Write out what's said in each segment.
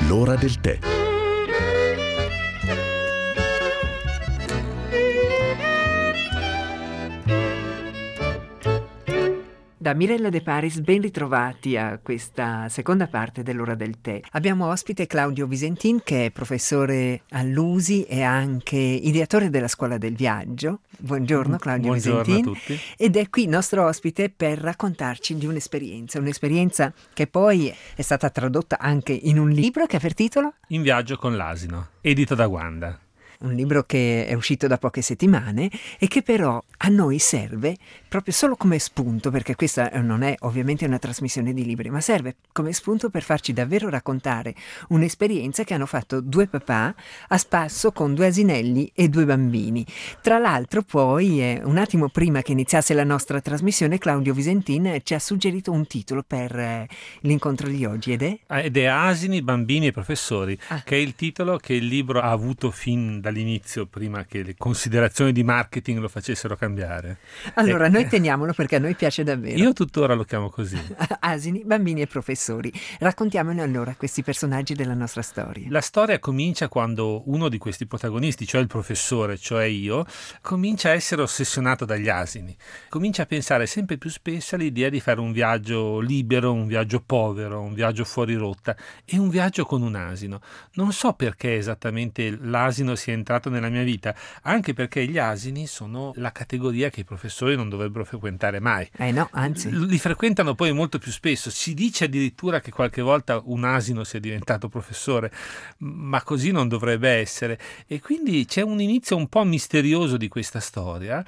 L'ora del tè. Da Mirella De Paris, ben ritrovati a questa seconda parte dell'ora del tè. Abbiamo ospite Claudio Visentin, che è professore all'USI e anche ideatore della Scuola del Viaggio. Buongiorno Claudio Buongiorno Visentin. a tutti. Ed è qui nostro ospite per raccontarci di un'esperienza che poi è stata tradotta anche in un libro che ha per titolo In viaggio con l'asino, edito da Wanda. Un libro che è uscito da poche settimane e che però a noi serve proprio solo come spunto, perché questa non è ovviamente una trasmissione di libri, ma serve come spunto per farci davvero raccontare un'esperienza che hanno fatto due papà a spasso con due asinelli e due bambini. Tra l'altro poi, un attimo prima che iniziasse la nostra trasmissione, Claudio Visentin ci ha suggerito un titolo per l'incontro di oggi ed è Asini, bambini e professori, che è il titolo che il libro ha avuto fin dall'inizio, prima che le considerazioni di marketing lo facessero cambiare. Allora, noi teniamolo perché a noi piace davvero. Io tuttora lo chiamo così. Asini, bambini e professori. Raccontiamone allora questi personaggi della nostra storia. La storia comincia quando uno di questi protagonisti, cioè il professore, cioè io, comincia a essere ossessionato dagli asini. Comincia a pensare sempre più spesso all'idea di fare un viaggio libero, un viaggio povero, un viaggio fuori rotta e un viaggio con un asino. Non so perché esattamente l'asino sia entrato nella mia vita, anche perché gli asini sono la categoria che i professori non dovrebbero frequentare mai. No, anzi. Li frequentano poi molto più spesso. Si dice addirittura che qualche volta un asino sia diventato professore, ma così non dovrebbe essere. E quindi c'è un inizio un po' misterioso di questa storia.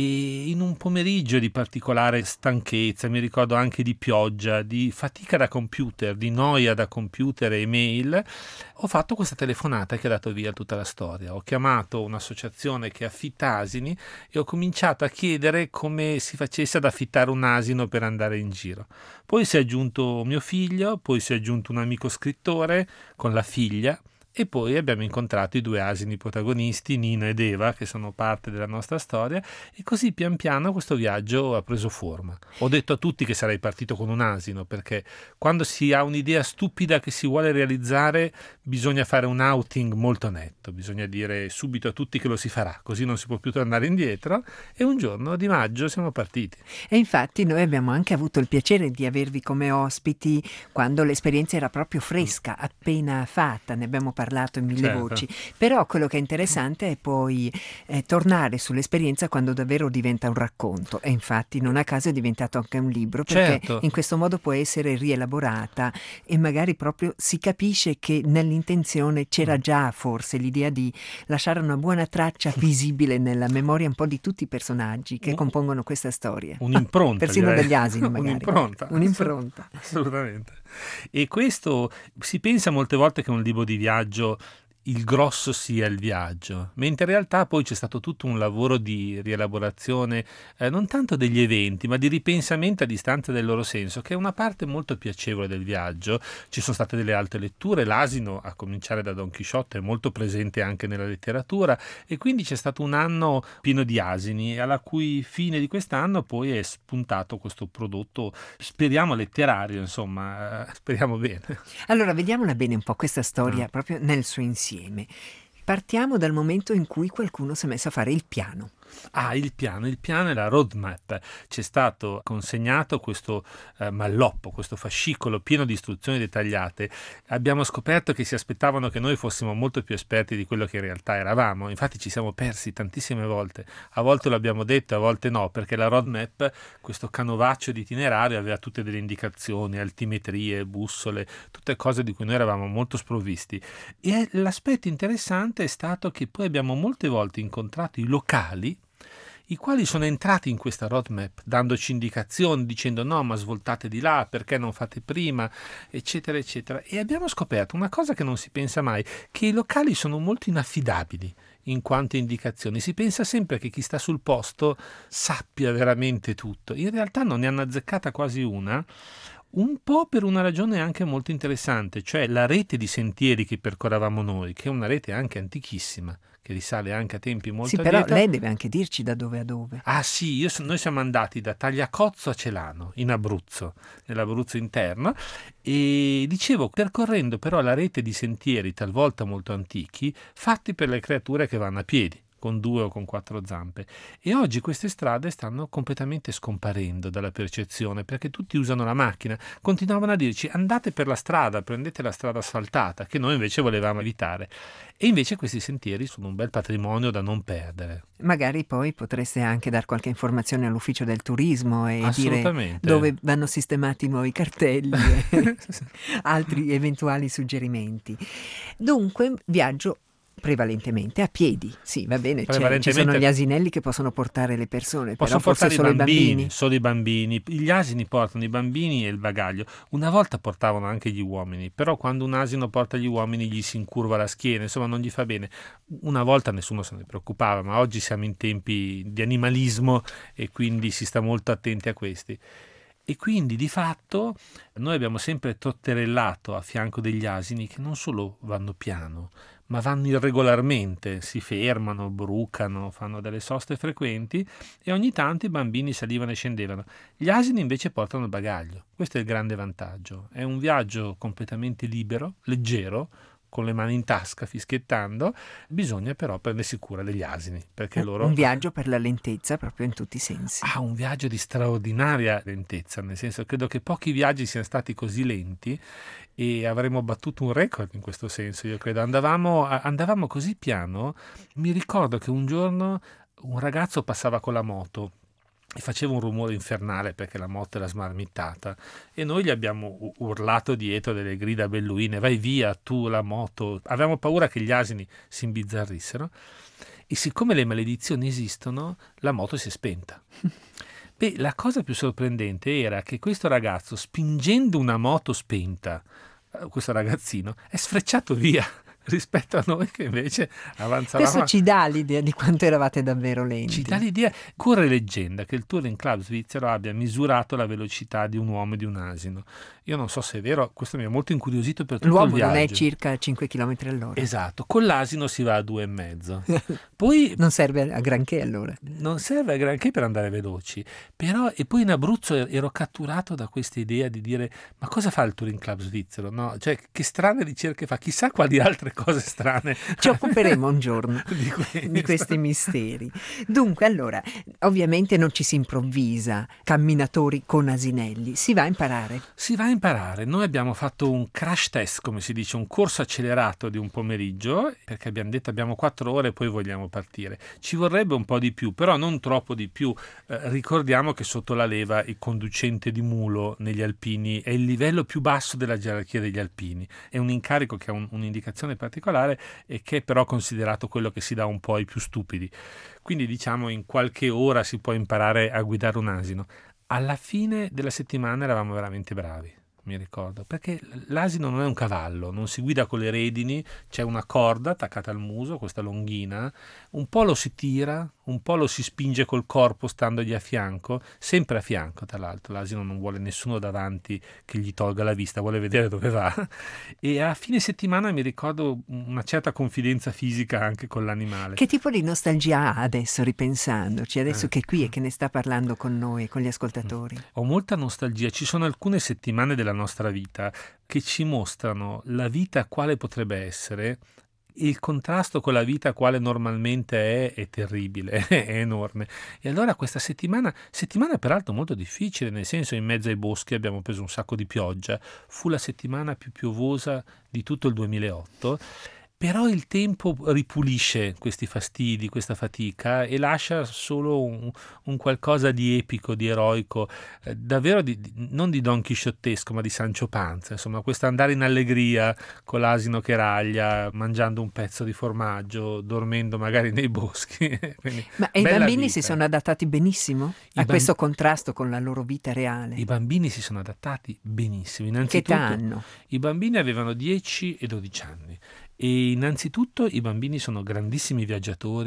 E in un pomeriggio di particolare stanchezza, mi ricordo anche di pioggia, di fatica da computer, di noia da computer e email, ho fatto questa telefonata che ha dato via tutta la storia. Ho chiamato un'associazione che affitta asini e ho cominciato a chiedere come si facesse ad affittare un asino per andare in giro. Poi si è aggiunto mio figlio, poi si è aggiunto un amico scrittore con la figlia. E poi abbiamo incontrato i due asini protagonisti, Nino ed Eva, che sono parte della nostra storia, e così pian piano questo viaggio ha preso forma. Ho detto a tutti che sarei partito con un asino, perché quando si ha un'idea stupida che si vuole realizzare bisogna fare un outing molto netto, bisogna dire subito a tutti che lo si farà, così non si può più tornare indietro, e un giorno di maggio siamo partiti. E infatti noi abbiamo anche avuto il piacere di avervi come ospiti quando l'esperienza era proprio fresca, appena fatta, ne abbiamo parlato in mille voci, però quello che è interessante è poi tornare sull'esperienza quando davvero diventa un racconto, e infatti non a caso è diventato anche un libro, perché in questo modo può essere rielaborata e magari proprio si capisce che nell'intenzione c'era già forse l'idea di lasciare una buona traccia visibile nella memoria un po' di tutti i personaggi che compongono questa storia, un'impronta persino degli asini magari. Un'impronta. Assolutamente. E questo si pensa molte volte che un libro di viaggio il grosso sia il viaggio, mentre in realtà poi c'è stato tutto un lavoro di rielaborazione, non tanto degli eventi, ma di ripensamento a distanza del loro senso, che è una parte molto piacevole del viaggio. Ci sono state delle altre letture, l'asino, a cominciare da Don Chisciotte, è molto presente anche nella letteratura, e quindi c'è stato un anno pieno di asini, alla cui fine di quest'anno poi è spuntato questo prodotto, speriamo letterario, insomma, speriamo bene. Allora, vediamola bene un po' questa storia proprio nel suo insieme. Partiamo dal momento in cui qualcuno si è messo a fare il piano. Il piano è la roadmap. Ci è stato consegnato questo malloppo, questo fascicolo pieno di istruzioni dettagliate. Abbiamo scoperto che si aspettavano che noi fossimo molto più esperti di quello che in realtà eravamo. Infatti ci siamo persi tantissime volte. A volte lo abbiamo detto, a volte no, perché la roadmap, questo canovaccio di itinerario, aveva tutte delle indicazioni, altimetrie, bussole, tutte cose di cui noi eravamo molto sprovvisti. E l'aspetto interessante è stato che poi abbiamo molte volte incontrato i locali, i quali sono entrati in questa roadmap dandoci indicazioni, dicendo no, ma svoltate di là, perché non fate prima, eccetera eccetera. E abbiamo scoperto una cosa che non si pensa mai, che i locali sono molto inaffidabili in quanto indicazioni. Si pensa sempre che chi sta sul posto sappia veramente tutto. In realtà non ne hanno azzeccata quasi una, un po' per una ragione anche molto interessante, cioè la rete di sentieri che percorravamo noi, che è una rete anche antichissima, che risale anche a tempi molto Sì, però addietro. lei deve anche dirci da dove a dove. Ah sì, noi siamo andati da Tagliacozzo a Celano, in Abruzzo, nell'Abruzzo interno, e dicevo, percorrendo però la rete di sentieri talvolta molto antichi, fatti per le creature che vanno a piedi, con 2 o con 4 zampe. E oggi queste strade stanno completamente scomparendo dalla percezione, perché tutti usano la macchina. Continuavano a dirci: andate per la strada, prendete la strada asfaltata, che noi invece volevamo evitare. E invece questi sentieri sono un bel patrimonio da non perdere. Magari poi potreste anche dar qualche informazione all'ufficio del turismo e dire Assolutamente. dove vanno sistemati i nuovi cartelli e altri eventuali suggerimenti. Dunque, viaggio prevalentemente a piedi. Sì, va bene, ci sono gli asinelli che possono portare le persone, però forse solo i bambini. Solo i bambini. Gli asini portano i bambini e il bagaglio. Una volta portavano anche gli uomini, però quando un asino porta gli uomini gli si incurva la schiena, insomma non gli fa bene. Una volta nessuno se ne preoccupava, ma oggi siamo in tempi di animalismo e quindi si sta molto attenti a questi. E quindi di fatto noi abbiamo sempre trotterellato a fianco degli asini che non solo vanno piano, ma vanno irregolarmente, si fermano, brucano, fanno delle soste frequenti e ogni tanto i bambini salivano e scendevano. Gli asini invece portano il bagaglio, questo è il grande vantaggio. È un viaggio completamente libero, leggero, con le mani in tasca, fischiettando. Bisogna però prendersi cura degli asini, perché loro... Un viaggio per la lentezza proprio in tutti i sensi. Un viaggio di straordinaria lentezza, nel senso credo che pochi viaggi siano stati così lenti e avremmo battuto un record in questo senso, io credo. Andavamo così piano. Mi ricordo che un giorno un ragazzo passava con la moto e faceva un rumore infernale perché la moto era smarmittata e noi gli abbiamo urlato dietro delle grida belluine: vai via tu, la moto. Avevamo paura che gli asini si imbizzarrissero e siccome le maledizioni esistono, la moto si è spenta. Beh, la cosa più sorprendente era che questo ragazzo, spingendo una moto spenta, questo ragazzino, è sfrecciato via rispetto a noi che invece avanzavamo. Questo ci dà l'idea di quanto eravate davvero lenti. Ci dà l'idea. Corre leggenda che il Touring Club svizzero abbia misurato la velocità di un uomo e di un asino. Io non so se è vero, questo mi ha molto incuriosito per tutto il viaggio. L'uomo non è circa 5 km all'ora. Esatto, con l'asino si va a 2,5. Poi non serve a granché allora. Non serve a granché per andare veloci, però. E poi in Abruzzo ero catturato da questa idea di dire: ma cosa fa il Touring Club svizzero? No? Cioè, che strane ricerche fa, chissà quali altre cose strane. Ci occuperemo un giorno di questi misteri. Dunque, allora, ovviamente non ci si improvvisa camminatori con asinelli, si va a imparare. Si va a imparare. Noi abbiamo fatto un crash test, come si dice, un corso accelerato di un pomeriggio, perché abbiamo detto abbiamo 4 ore e poi vogliamo partire. Ci vorrebbe un po' di più, però non troppo di più. Ricordiamo che sotto la leva il conducente di mulo negli alpini è il livello più basso della gerarchia degli alpini. È un incarico che ha un'indicazione particolare e che è però considerato quello che si dà un po' ai più stupidi. Quindi diciamo in qualche ora si può imparare a guidare un asino. Alla fine della settimana eravamo veramente bravi, mi ricordo, perché l'asino non è un cavallo, non si guida con le redini, c'è una corda attaccata al muso, questa longhina, un po' lo si tira, un po' lo si spinge col corpo standogli a fianco, sempre a fianco tra l'altro. L'asino non vuole nessuno davanti che gli tolga la vista, vuole vedere dove va. E a fine settimana mi ricordo una certa confidenza fisica anche con l'animale. Che tipo di nostalgia ha adesso, ripensandoci, adesso che è qui e che ne sta parlando con noi, con gli ascoltatori? Ho molta nostalgia. Ci sono alcune settimane della nostra vita che ci mostrano la vita quale potrebbe essere. Il contrasto con la vita quale normalmente è terribile, è enorme. E allora questa settimana peraltro molto difficile, nel senso, in mezzo ai boschi abbiamo preso un sacco di pioggia, fu la settimana più piovosa di tutto il 2008. Però il tempo ripulisce questi fastidi, questa fatica, e lascia solo un qualcosa di epico, di eroico, davvero non di Don Chisciottesco, ma di Sancio Panza. Insomma, questo andare in allegria con l'asino che raglia, mangiando un pezzo di formaggio, dormendo magari nei boschi. Ma i bambini si sono adattati benissimo a questo contrasto con la loro vita reale? I bambini si sono adattati benissimo. Innanzitutto, che età hanno? I bambini avevano 10 e 12 anni. E innanzitutto i bambini sono grandissimi viaggiatori,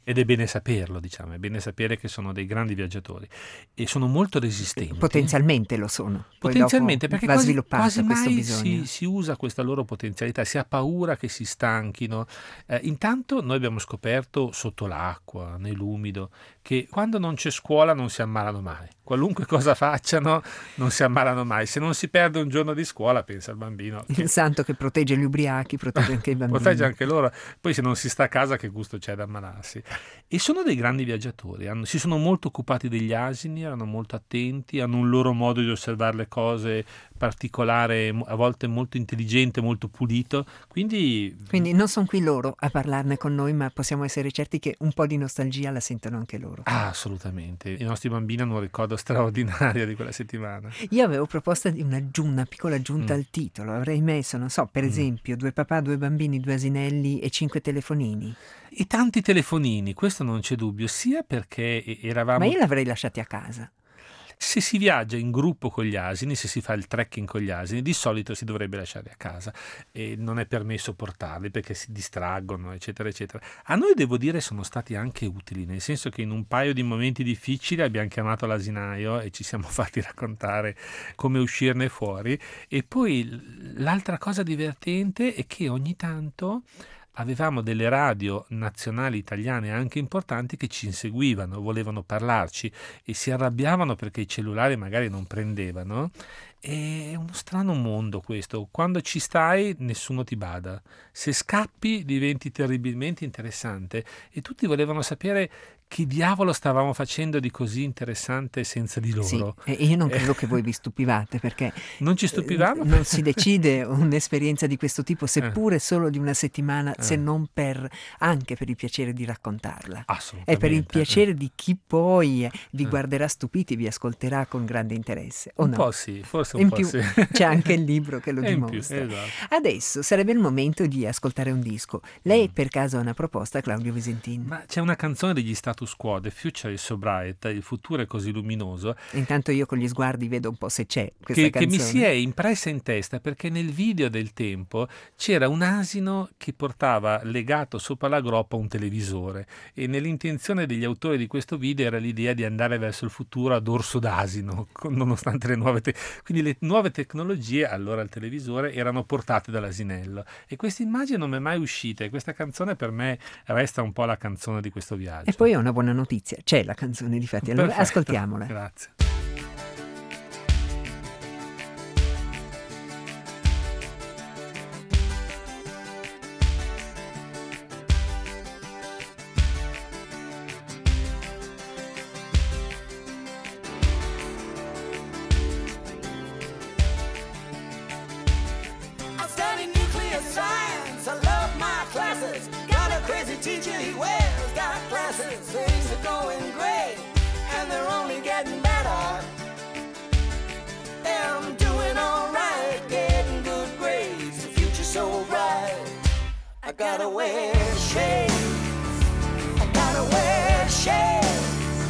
Ed è bene saperlo, diciamo, è bene sapere che sono dei grandi viaggiatori e sono molto resistenti. Potenzialmente lo sono. Potenzialmente, poi perché va quasi questo mai bisogno. si usa questa loro potenzialità, si ha paura che si stanchino. Intanto noi abbiamo scoperto sotto l'acqua, nell'umido, che quando non c'è scuola non si ammalano mai. Qualunque cosa facciano non si ammalano mai. Se non si perde un giorno di scuola, pensa al bambino. Il santo che protegge gli ubriachi, protegge anche i bambini. Protegge anche loro. Poi se non si sta a casa, che gusto c'è ad ammalarsi? E sono dei grandi viaggiatori, si sono molto occupati degli asini, erano molto attenti, hanno un loro modo di osservare le cose particolare, a volte molto intelligente, molto pulito, quindi non sono qui loro a parlarne con noi, ma possiamo essere certi che un po' di nostalgia la sentono anche loro. Ah, assolutamente. I nostri bambini hanno un ricordo straordinario di quella settimana. Io avevo proposta di una piccola aggiunta al titolo, avrei messo, non so, per esempio, 2 papà, 2 bambini, 2 asinelli e 5 telefonini. E tanti telefonini, questo non c'è dubbio, sia perché eravamo... Ma io l'avrei lasciati a casa. Se si viaggia in gruppo con gli asini, se si fa il trekking con gli asini, di solito si dovrebbe lasciare a casa e non è permesso portarli perché si distraggono, eccetera, eccetera. A noi, devo dire, sono stati anche utili, nel senso che in un paio di momenti difficili abbiamo chiamato l'asinaio e ci siamo fatti raccontare come uscirne fuori. E poi l'altra cosa divertente è che ogni tanto avevamo delle radio nazionali italiane anche importanti che ci inseguivano, volevano parlarci e si arrabbiavano perché i cellulari magari non prendevano. È uno strano mondo questo, quando ci stai nessuno ti bada, se scappi diventi terribilmente interessante e tutti volevano sapere che diavolo stavamo facendo di così interessante senza di loro. Sì, e io non credo che voi vi stupivate, perché non ci stupivamo? Non si decide un'esperienza di questo tipo, seppure solo di una settimana, se non anche per il piacere di raccontarla. Assolutamente. E per il piacere di chi poi vi guarderà stupiti, vi ascolterà con grande interesse. O un no? po' sì, forse un in po' più, sì. C'è anche il libro che lo dimostra. Esatto. Adesso sarebbe il momento di ascoltare un disco. Lei per caso ha una proposta, Claudio Visentin? Ma c'è una canzone degli Status Quo, The Future is so bright, il futuro è così luminoso. Intanto io con gli sguardi vedo un po' se c'è questa che mi canzone. si è impressa in testa perché nel video del tempo c'era un asino che portava legato sopra la groppa un televisore e nell'intenzione degli autori di questo video era l'idea di andare verso il futuro a dorso d'asino, nonostante le nuove quindi le nuove tecnologie, allora il televisore, erano portate dall'asinello e questa immagine non mi è mai uscita e questa canzone per me resta un po' la canzone di questo viaggio. E poi ho una buona notizia, c'è la canzone, difatti, allora Perfetto. ascoltiamola. Grazie. Teacher, he wears dark glasses. Things are going great, and they're only getting better. I'm doing all right, getting good grades. The future's so bright. I gotta wear shades. I gotta wear shades.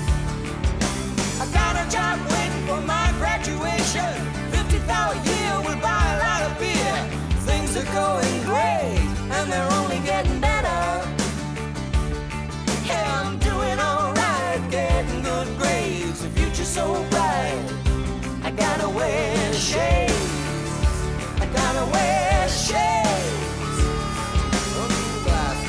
I got a job waiting for my graduation. $50,000 a year will buy a lot of beer. Things are going great, and they're only getting better. Yeah, I'm doing alright, getting good grades. The future's so bright. I gotta wear shades. I gotta wear shades. Don't need glasses.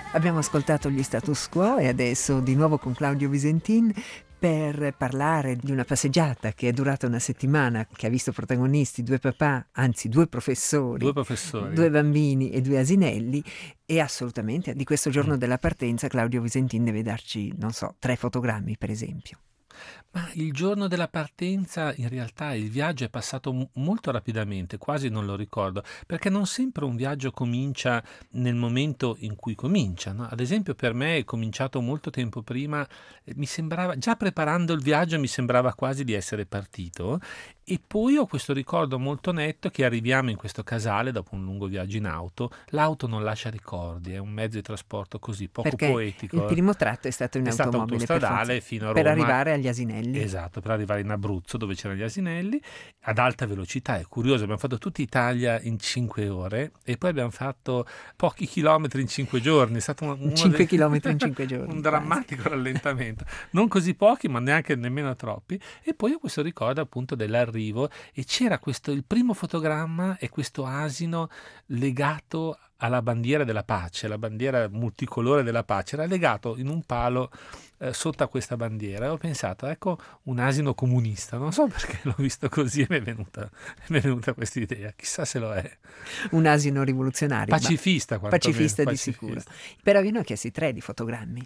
Abbiamo ascoltato gli Status Quo e adesso di nuovo con Claudio Visentin per parlare di una passeggiata che è durata una settimana, che ha visto protagonisti due papà, anzi due professori, due bambini e due asinelli, e assolutamente di questo giorno della partenza Claudio Visentin deve darci, non so, 3 fotogrammi per esempio. Ma il giorno della partenza, in realtà il viaggio è passato molto rapidamente, quasi non lo ricordo, perché non sempre un viaggio comincia nel momento in cui comincia, no? Ad esempio per me è cominciato molto tempo prima, mi sembrava, già preparando il viaggio mi sembrava quasi di essere partito, e poi ho questo ricordo molto netto che arriviamo in questo casale dopo un lungo viaggio in auto. L'auto non lascia ricordi, è un mezzo di trasporto così poco perché poetico. Il primo tratto è stato in automobile, autostradale fino a Roma, per arrivare agli asinelli. Esatto, per arrivare in Abruzzo dove c'erano gli asinelli ad alta velocità. È curioso, abbiamo fatto tutta Italia in 5 ore e poi abbiamo fatto pochi chilometri in 5 giorni. È stato 5 chilometri in 5 giorni. Un drammatico rallentamento. Non così pochi, ma neanche nemmeno troppi. E poi ho questo ricordo appunto dell'arrivo e c'era il primo fotogramma e questo asino legato alla bandiera della pace, la bandiera multicolore della pace, era legato in un palo sotto a questa bandiera, e ho pensato, ecco un asino comunista, non so perché l'ho visto così e mi è venuta questa idea, chissà se lo è. Un asino rivoluzionario. Pacifista di sicuro. Però io ne ho chiesti 3 di fotogrammi.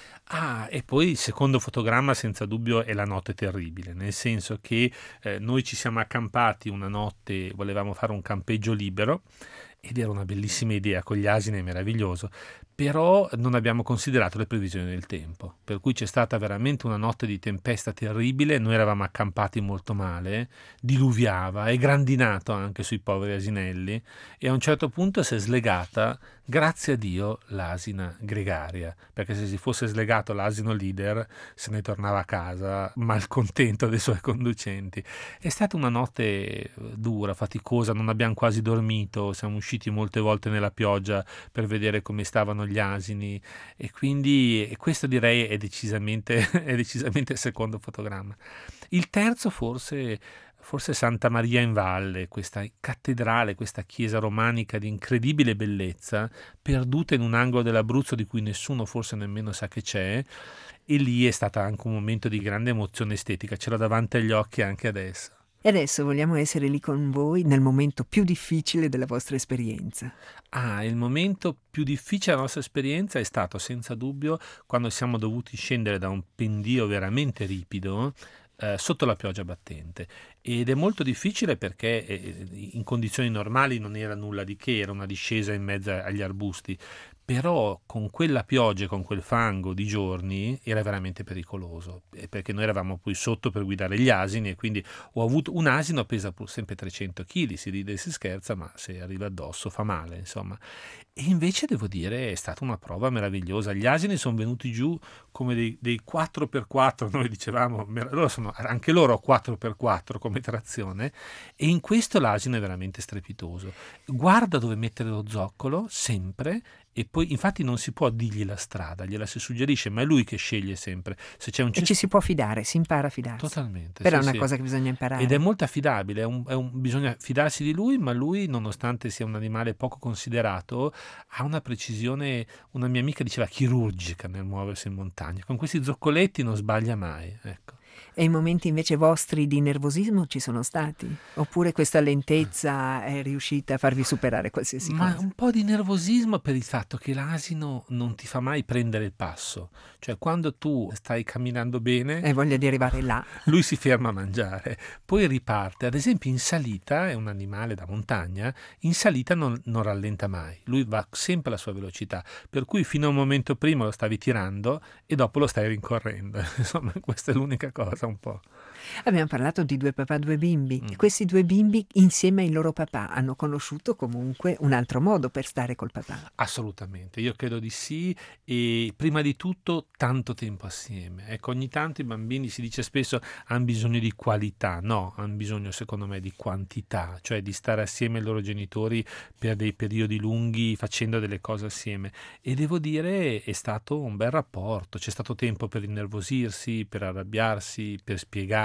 E poi il secondo fotogramma senza dubbio è la notte terribile, nel senso che noi ci siamo accampati una notte, volevamo fare un campeggio libero ed era una bellissima idea con gli asini, è meraviglioso, però non abbiamo considerato le previsioni del tempo, per cui c'è stata veramente una notte di tempesta terribile, noi eravamo accampati molto male, diluviava e grandinato anche sui poveri asinelli, e a un certo punto si è slegata, grazie a Dio, l'asina gregaria, perché se si fosse slegato l'asino leader se ne tornava a casa malcontento dei suoi conducenti. È stata una notte dura, faticosa, non abbiamo quasi dormito, siamo usciti molte volte nella pioggia per vedere come stavano gli asini, e quindi questo direi è decisamente il secondo fotogramma. Il terzo forse Santa Maria in Valle, questa cattedrale, questa chiesa romanica di incredibile bellezza, perduta in un angolo dell'Abruzzo di cui nessuno forse nemmeno sa che c'è, e lì è stato anche un momento di grande emozione estetica, ce l'ho davanti agli occhi anche adesso. E adesso vogliamo essere lì con voi nel momento più difficile della vostra esperienza. Il momento più difficile della nostra esperienza è stato senza dubbio quando siamo dovuti scendere da un pendio veramente ripido sotto la pioggia battente, ed è molto difficile perché in condizioni normali non era nulla di che, era una discesa in mezzo agli arbusti, però con quella pioggia e con quel fango di giorni era veramente pericoloso, perché noi eravamo poi sotto per guidare gli asini, e quindi ho avuto un asino pesa pur sempre 300 kg, si ride e si scherza, ma se arriva addosso fa male, insomma. E invece devo dire è stata una prova meravigliosa, gli asini sono venuti giù come dei 4x4, noi dicevamo, anche loro 4x4 come trazione, e in questo l'asino è veramente strepitoso, guarda dove mettere lo zoccolo sempre, e poi infatti non si può dirgli la strada, gliela si suggerisce, ma è lui che sceglie sempre. Se c'è un e ci si può fidare, si impara a fidarsi. Totalmente. Però è una cosa che bisogna imparare. Ed è molto affidabile, bisogna fidarsi di lui, ma lui, nonostante sia un animale poco considerato, ha una precisione, una mia amica diceva chirurgica nel muoversi in montagna. Con questi zoccoletti non sbaglia mai, ecco. E i momenti invece vostri di nervosismo ci sono stati? Oppure questa lentezza è riuscita a farvi superare qualsiasi cosa? Ma un po' di nervosismo per il fatto che l'asino non ti fa mai prendere il passo. Cioè quando tu stai camminando bene e voglia di arrivare là, lui si ferma a mangiare, poi riparte. Ad esempio in salita, è un animale da montagna, in salita non rallenta mai. Lui va sempre alla sua velocità, per cui fino a un momento prima lo stavi tirando e dopo lo stai rincorrendo. Insomma, questa è l'unica cosa un po'. Abbiamo parlato di 2 papà, 2 bimbi. E questi 2 bimbi insieme ai loro papà hanno conosciuto comunque un altro modo per stare col papà. Assolutamente, io credo di sì, e prima di tutto tanto tempo assieme. Ecco, ogni tanto i bambini, si dice spesso, hanno bisogno di qualità, no, hanno bisogno secondo me di quantità, cioè di stare assieme ai loro genitori per dei periodi lunghi facendo delle cose assieme, e devo dire è stato un bel rapporto, c'è stato tempo per innervosirsi, per arrabbiarsi, per spiegare,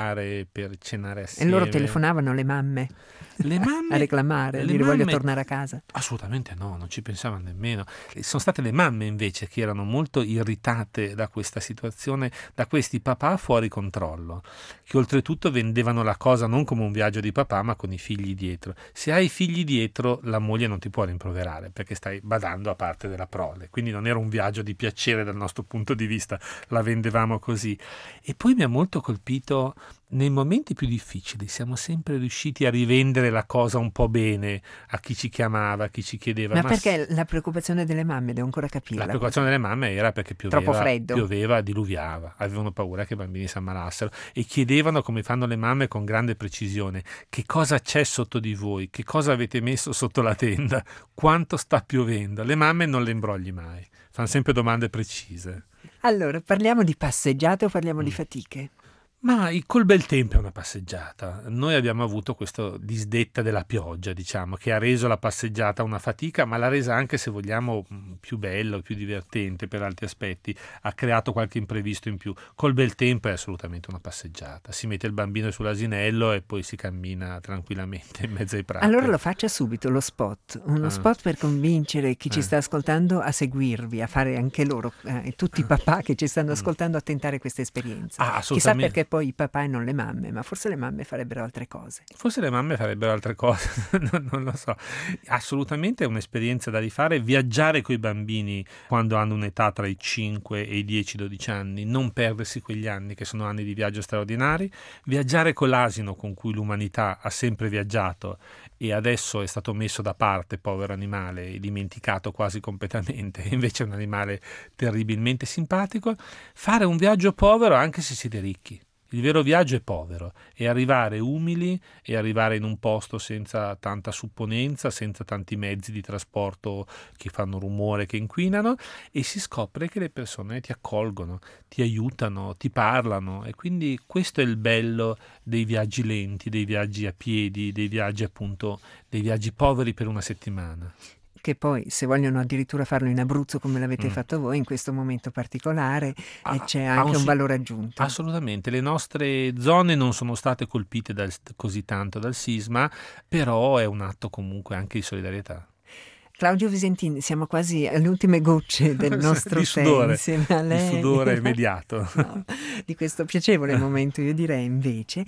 mangiare, per cenare assieme. E loro telefonavano, le mamme? Le mamme, a reclamare, a dire voglio tornare a casa? Assolutamente no, non ci pensavano nemmeno. Sono state le mamme invece che erano molto irritate da questa situazione, da questi papà fuori controllo, che oltretutto vendevano la cosa non come un viaggio di papà ma con i figli dietro. Se hai i figli dietro la moglie non ti può rimproverare perché stai badando a parte della prole, quindi non era un viaggio di piacere dal nostro punto di vista, la vendevamo così. E poi mi ha molto colpito, nei momenti più difficili siamo sempre riusciti a rivendere la cosa un po' bene a chi ci chiamava, a chi ci chiedeva. Ma perché la preoccupazione delle mamme, devo ancora capirla. La preoccupazione delle mamme era perché troppo freddo. Pioveva, diluviava, avevano paura che i bambini si ammalassero e chiedevano, come fanno le mamme con grande precisione, che cosa c'è sotto di voi, che cosa avete messo sotto la tenda, quanto sta piovendo. Le mamme non le imbrogli mai, fanno sempre domande precise. Allora, parliamo di passeggiate o parliamo di fatiche? Ma col bel tempo è una passeggiata. Noi abbiamo avuto questa disdetta della pioggia, diciamo, che ha reso la passeggiata una fatica, ma l'ha resa anche, se vogliamo, più bello, più divertente per altri aspetti. Ha creato qualche imprevisto in più. Col bel tempo è assolutamente una passeggiata. Si mette il bambino sull'asinello e poi si cammina tranquillamente in mezzo ai prati. Allora lo faccia subito, lo spot. Uno spot per convincere chi ci sta ascoltando a seguirvi, a fare anche loro, tutti i papà che ci stanno ascoltando, a tentare questa esperienza. Chissà perché poi i papà e non le mamme, ma forse le mamme farebbero altre cose. Forse le mamme farebbero altre cose, non lo so. Assolutamente è un'esperienza da rifare, viaggiare coi bambini quando hanno un'età tra i 5 e i 10-12 anni, non perdersi quegli anni che sono anni di viaggio straordinari, viaggiare con l'asino con cui l'umanità ha sempre viaggiato e adesso è stato messo da parte, povero animale, e dimenticato quasi completamente, invece è un animale terribilmente simpatico, fare un viaggio povero anche se siete ricchi. Il vero viaggio è povero, è arrivare umili e arrivare in un posto senza tanta supponenza, senza tanti mezzi di trasporto che fanno rumore, che inquinano, e si scopre che le persone ti accolgono, ti aiutano, ti parlano, e quindi questo è il bello dei viaggi lenti, dei viaggi a piedi, dei viaggi appunto, dei viaggi poveri per una settimana. Che poi, se vogliono addirittura farlo in Abruzzo come l'avete fatto voi in questo momento particolare, c'è anche un valore aggiunto. Assolutamente, le nostre zone non sono state colpite così tanto dal sisma, però è un atto comunque anche di solidarietà. Claudio Visentin, siamo quasi alle ultime gocce del nostro sudore, insieme a lei. Di sudore immediato. No, di questo piacevole momento, io direi invece.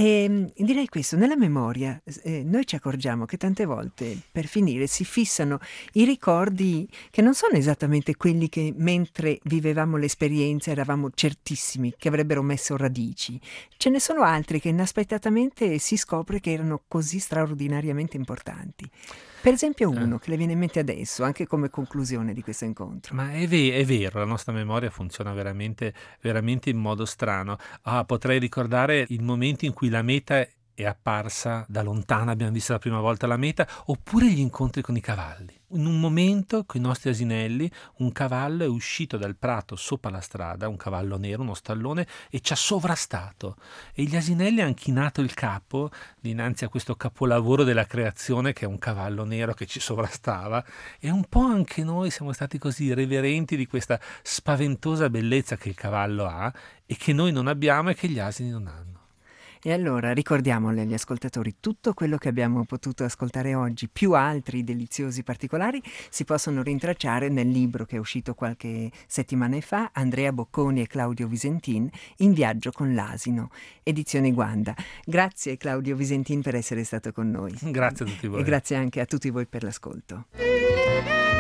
E direi questo, nella memoria noi ci accorgiamo che tante volte per finire si fissano i ricordi che non sono esattamente quelli che mentre vivevamo l'esperienza eravamo certissimi che avrebbero messo radici. Ce ne sono altri che inaspettatamente si scopre che erano così straordinariamente importanti. Per esempio uno che le viene in mente adesso, anche come conclusione di questo incontro. Ma è vero, la nostra memoria funziona veramente, veramente in modo strano. Potrei ricordare il momento in cui la meta è apparsa da lontano, abbiamo visto la prima volta la meta, oppure gli incontri con i cavalli. In un momento, con i nostri asinelli, un cavallo è uscito dal prato sopra la strada, un cavallo nero, uno stallone, e ci ha sovrastato. E gli asinelli hanno chinato il capo dinanzi a questo capolavoro della creazione che è un cavallo nero che ci sovrastava. E un po' anche noi siamo stati così reverenti di questa spaventosa bellezza che il cavallo ha e che noi non abbiamo e che gli asini non hanno. E allora ricordiamole agli ascoltatori tutto quello che abbiamo potuto ascoltare oggi, più altri deliziosi particolari si possono rintracciare nel libro che è uscito qualche settimana fa, Andrea Bocconi e Claudio Visentin, In viaggio con l'asino, edizioni Guanda. Grazie Claudio Visentin per essere stato con noi. Grazie a tutti voi. E grazie anche a tutti voi per l'ascolto.